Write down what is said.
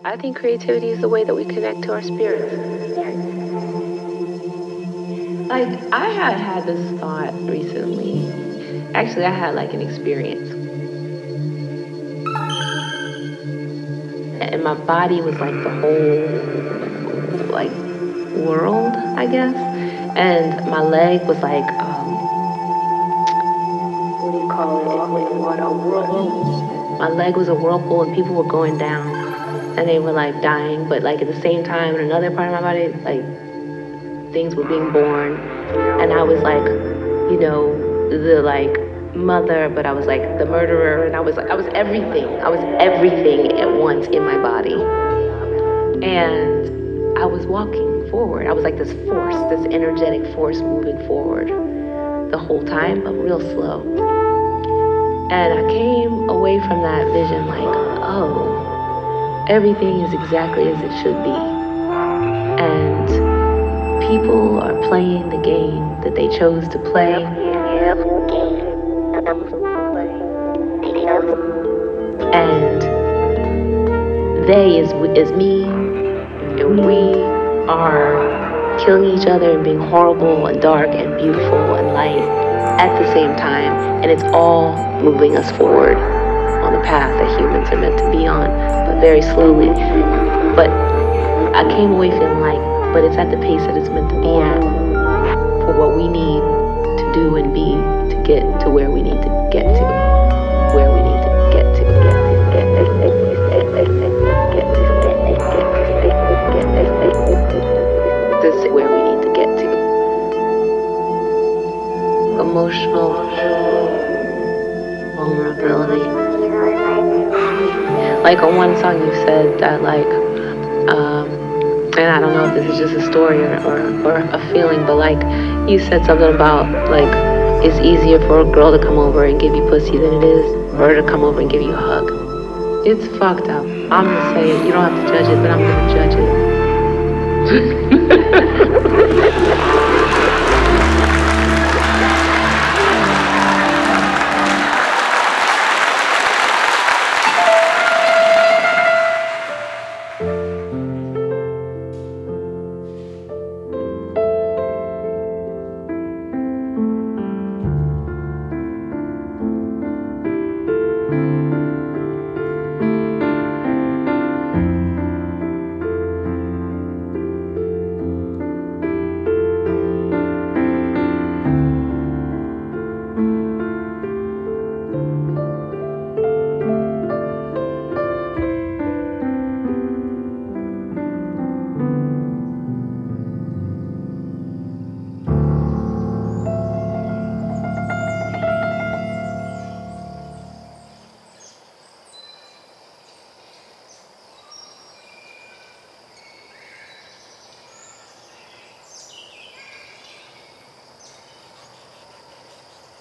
I think creativity is the way that we connect to our spirits. Like, I had this thought recently. Actually, I had like an experience. And my body was like the whole, like, world, I guess. And my leg was like, what do you call it? What a whirlpool. My leg was a whirlpool, and people were going down, and they were like dying. But like at the same time, in another part of my body, like things were being born, and I was like, the like mother, but I was like the murderer, and I was everything. I was everything at once in my body, and I was walking forward. I was like this force, this energetic force moving forward the whole time, but real slow. And I came away from that vision like, oh, everything is exactly as it should be. And people are playing the game that they chose to play. And they is me, and we are killing each other and being horrible and dark and beautiful and light at the same time, and it's all moving us forward on the path that humans are meant to be on, but very slowly. But I came away feeling like, but it's at the pace that it's meant to be at for what we need to do and be to get to where we need to get to, where we need to get to, this is where we need to get to. Emotional vulnerability. Like on one song you said that like, and I don't know if this is just a story or a feeling, but like you said something about like it's easier for a girl to come over and give you pussy than it is for her to come over and give you a hug. It's fucked up. I'm gonna say it. You don't have to judge it, but I'm gonna judge it.